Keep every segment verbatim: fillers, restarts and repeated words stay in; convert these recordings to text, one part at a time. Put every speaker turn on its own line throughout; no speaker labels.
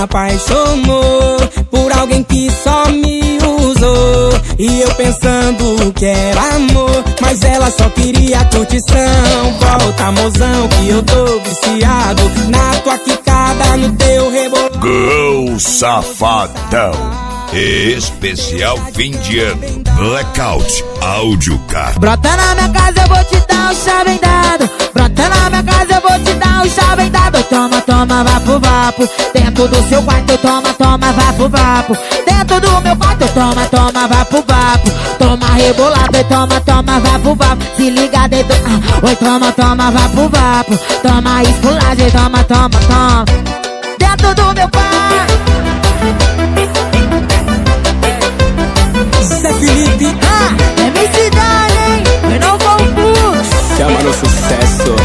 apaixonou por alguém que só me usou. E eu pensando que era amor, mas ela só queria curtição. Volta, mozão, que eu tô viciado na tua quicada, no teu rebolado.
Gol Safadão, especial fim de ano, Blackout Áudio Car.
Brota na minha casa, eu vou te dar um chave dado. Brota na minha casa, eu vou te dar um chave dado. Toma, toma, vapo, vapo. Dentro do seu quarto, toma, toma, vapo, vapo. Dentro do meu quarto, toma, toma, vapo, vapo. Toma rebolado, toma, toma, vapo, vapo. Se liga dentro, ah. Oi, toma, toma, vapo, vapo. Toma esculagem, toma, toma, toma. Dentro do meu quarto.
Zé Felipe,
ah, é minha cidade, hein? Eu não confundo.
chama no sucesso.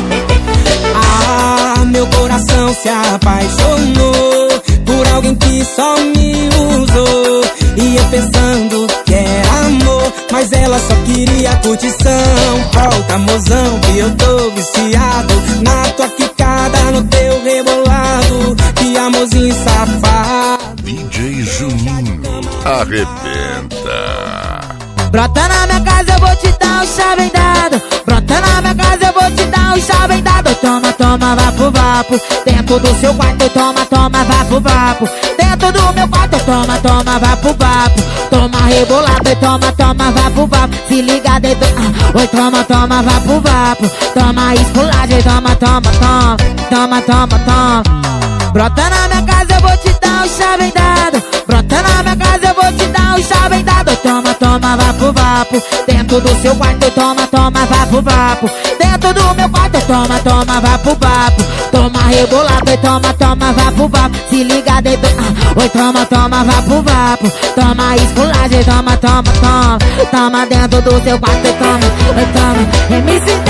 Ah, meu coração se apaixonou por alguém que só me usou. E eu pensando que era amor, mas ela só queria curtição. Volta, mozão, que eu tô viciado na tua quicada, no teu rebolado. Que amorzinho safado.
D J Juninho arrebenta.
Brota na minha casa, eu vou te dar um chave dado. Brota na minha casa, eu vou te dar um chave dado. Toma, toma, vapo, vapo. Dentro do seu quarto, toma, toma, vapo, vapo. Dentro do meu quarto, toma, toma, vapo, vapo. Toma rebolado e toma, toma, vapo, vapo. Se liga dentro, ah. Oi, toma, toma, vapo, vapo. Toma esculagem, toma, toma, toma. Toma, toma, toma. Brota na minha casa, eu vou te dar um chave dado. Brota na minha casa, eu vou te dar um chave dado. Toma, toma, vapo, vapo. Dentro do seu quarto, toma, toma, vapo, vapo. Dentro do meu quarto, toma, toma, vapo, vapo. Toma rebolado e toma, toma, vapo, vapo. Se liga dentro, ah. Oi, toma, toma, vapo, vapo. Toma esculagem, toma, toma, toma. Toma dentro do seu quarto, toma, oi, toma. M C